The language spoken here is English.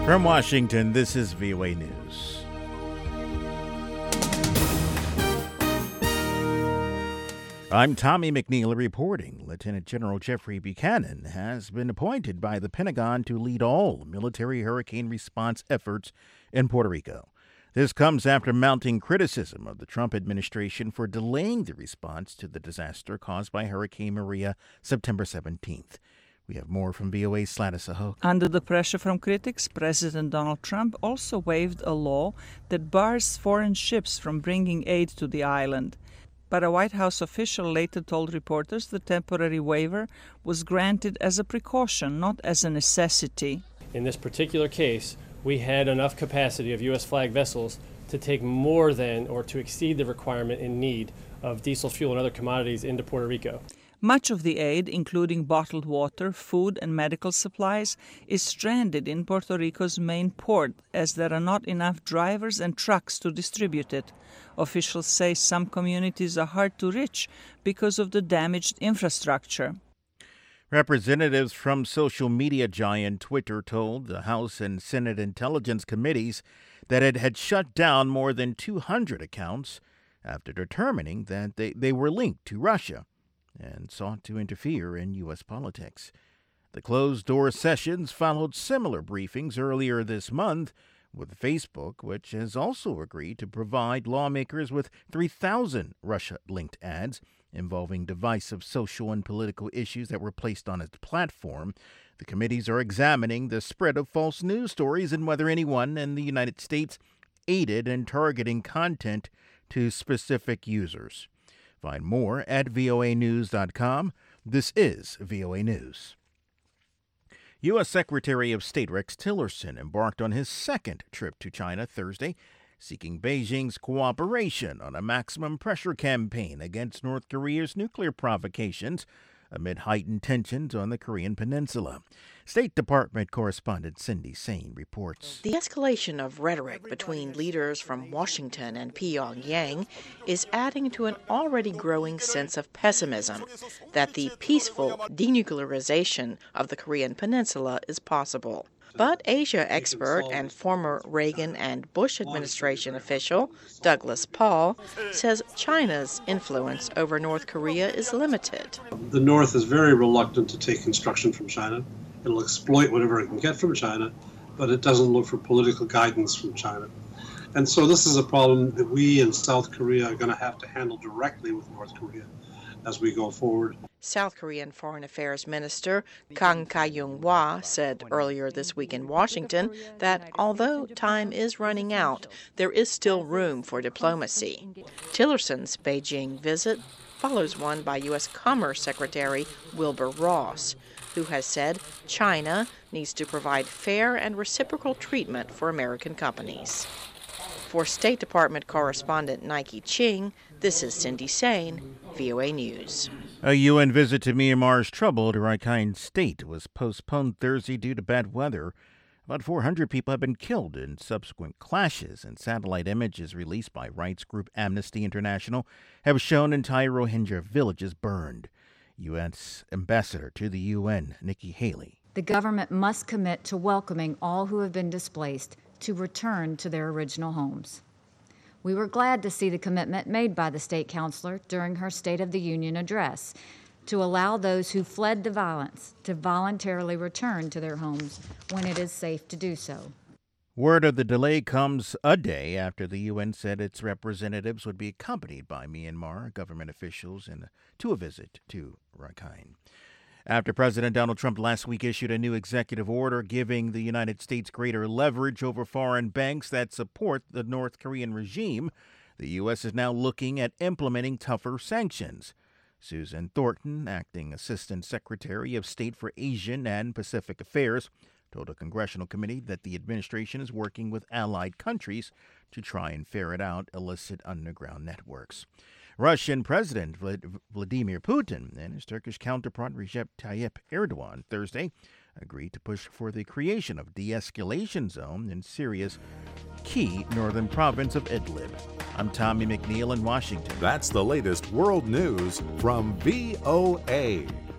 From Washington, this is VOA News. I'm Tommy McNeil reporting. Lieutenant General Jeffrey Buchanan has been appointed by the Pentagon to lead all military hurricane response efforts in Puerto Rico. This comes after mounting criticism of the Trump administration for delaying the response to the disaster caused by Hurricane Maria September 17th. We have more from VOA's Sladis Ahok. Under the pressure from critics, President Donald Trump also waived a law that bars foreign ships from bringing aid to the island. But a White House official later told reporters the temporary waiver was granted as a precaution, not as a necessity. In this particular case, we had enough capacity of U.S. flag vessels to take more than or to exceed the requirement in need of diesel fuel and other commodities into Puerto Rico. Much of the aid, including bottled water, food, and medical supplies, is stranded in Puerto Rico's main port as there are not enough drivers and trucks to distribute it. Officials say some communities are hard to reach because of the damaged infrastructure. Representatives from social media giant Twitter told the House and Senate Intelligence Committees that it had shut down more than 200 accounts after determining that they were linked to Russia and sought to interfere in U.S. politics. The closed-door sessions followed similar briefings earlier this month with Facebook, which has also agreed to provide lawmakers with 3,000 Russia-linked ads involving divisive social and political issues that were placed on its platform. The committees are examining the spread of false news stories and whether anyone in the United States aided in targeting content to specific users. Find more at voanews.com. This is VOA News. U.S. Secretary of State Rex Tillerson embarked on his second trip to China Thursday, seeking Beijing's cooperation on a maximum pressure campaign against North Korea's nuclear provocations amid heightened tensions on the Korean Peninsula. State Department correspondent Cindy Sain reports. The escalation of rhetoric between leaders from Washington and Pyongyang is adding to an already growing sense of pessimism that the peaceful denuclearization of the Korean Peninsula is possible. But Asia expert and former Reagan and Bush administration official Douglas Paul says China's influence over North Korea is limited. The North is very reluctant to take instruction from China. It'll exploit whatever it can get from China, but it doesn't look for political guidance from China. And so this is a problem that we in South Korea are going to have to handle directly with North Korea as we go forward. South Korean Foreign Affairs Minister Kang Kyung-hwa said earlier this week in Washington that although time is running out, there is still room for diplomacy. Tillerson's Beijing visit follows one by U.S. Commerce Secretary Wilbur Ross, who has said China needs to provide fair and reciprocal treatment for American companies. For State Department correspondent Nike Ching, this is Cindy Sain, VOA News. A UN visit to Myanmar's troubled Rakhine State was postponed Thursday due to bad weather. About 400 people have been killed in subsequent clashes, and satellite images released by rights group Amnesty International have shown entire Rohingya villages burned. U.S. Ambassador to the UN, Nikki Haley. The government must commit to welcoming all who have been displaced to return to their original homes. We were glad to see the commitment made by the state councilor during her State of the Union address to allow those who fled the violence to voluntarily return to their homes when it is safe to do so. Word of the delay comes a day after the UN said its representatives would be accompanied by Myanmar government officials to a visit to Rakhine. After President Donald Trump last week issued a new executive order giving the United States greater leverage over foreign banks that support the North Korean regime, the U.S. is now looking at implementing tougher sanctions. Susan Thornton, acting Assistant Secretary of State for Asian and Pacific Affairs, told a congressional committee that the administration is working with allied countries to try and ferret out illicit underground networks. Russian President Vladimir Putin and his Turkish counterpart Recep Tayyip Erdogan Thursday agreed to push for the creation of a de-escalation zone in Syria's key northern province of Idlib. I'm Tommy McNeil in Washington. That's the latest world news from VOA.